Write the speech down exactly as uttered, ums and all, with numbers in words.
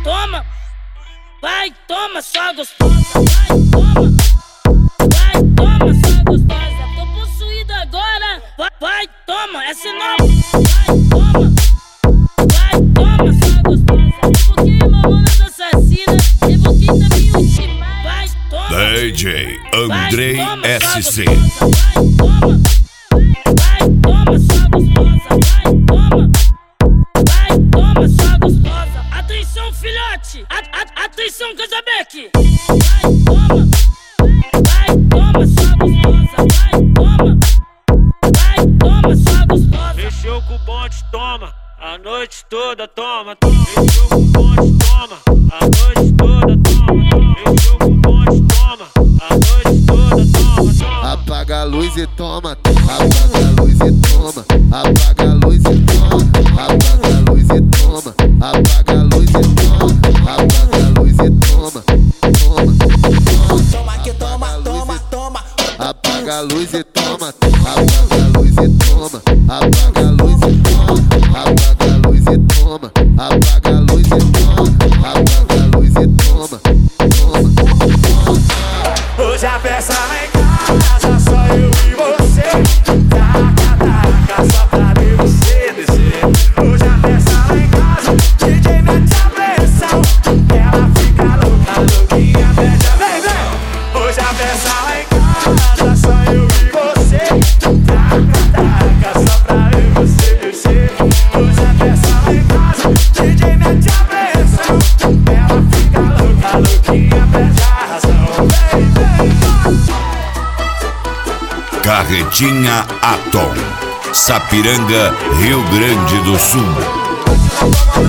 toma, vai, toma, só gostosa. Vai, toma, vai, toma, só gostosa. Tô possuído agora, vai, vai, toma, essa é nova. Vai, toma, vai, toma, só gostosa. Porque mamonas assassinas, evoquei também o timar. Vai, toma, D J Andrei S C. Vai, toma, vai, toma, só gostosa. Vai, toma, vai, toma, só gostosa. Atenção, filhote, a, a, atenção, Casabeck. Vai, toma, vai, toma, só gostosa. Vai, toma, vai, toma, só gostosa. Mexeu com o bonde, toma, a noite toda, toma, toma. Mexeu com o bonde, toma, a noite toda, toma. Mexeu com o bonde, toma, a noite toda, toma, toma. Apaga a luz e toma, apaga a luz e toma, apaga a luz e toma, apaga a luz e toma, apaga a luz e toma, apaga a luz e toma, toma, toma. Toma que toma, toma, toma. Apaga a luz e toma, apaga a luz e toma, apaga a luz e toma, apaga a luz e toma, apaga a luz e toma, apaga a luz e toma, toma, toma. Hoje a festa lá em casa, só eu e você. Taca, taca, só pra ver você descer. Hoje a festa lá em casa, D J mete a pressão. Ela fica louca, louquinha, pede a vem, vem. Hoje a festa lá em casa, só eu e você. Taca, taca, só pra ver você descer. Hoje a festa lá em casa, D J mete a pressão. Ela fica louca, louquinha, pede a razão. Vem, vem. Carretinha Atom, Sapiranga, Rio Grande do Sul.